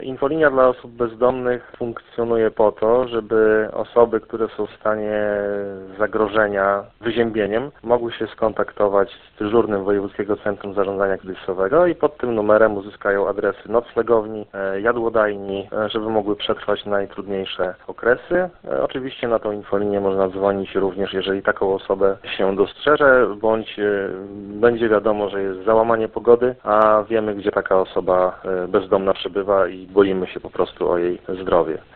Infolinia dla osób bezdomnych funkcjonuje po to, żeby osoby, które są w stanie zagrożenia wyziębieniem, mogły się skontaktować z dyżurnym Wojewódzkiego Centrum Zarządzania Kryzysowego i pod tym numerem uzyskają adresy noclegowni, jadłodajni, żeby mogły przetrwać najtrudniejsze okresy. Oczywiście na tą infolinię można dzwonić również, jeżeli taką osobę się dostrzeże, bądź będzie wiadomo, że jest załamanie pogody, a wiemy, gdzie taka osoba bezdomna przebywa i boimy się po prostu o jej zdrowie.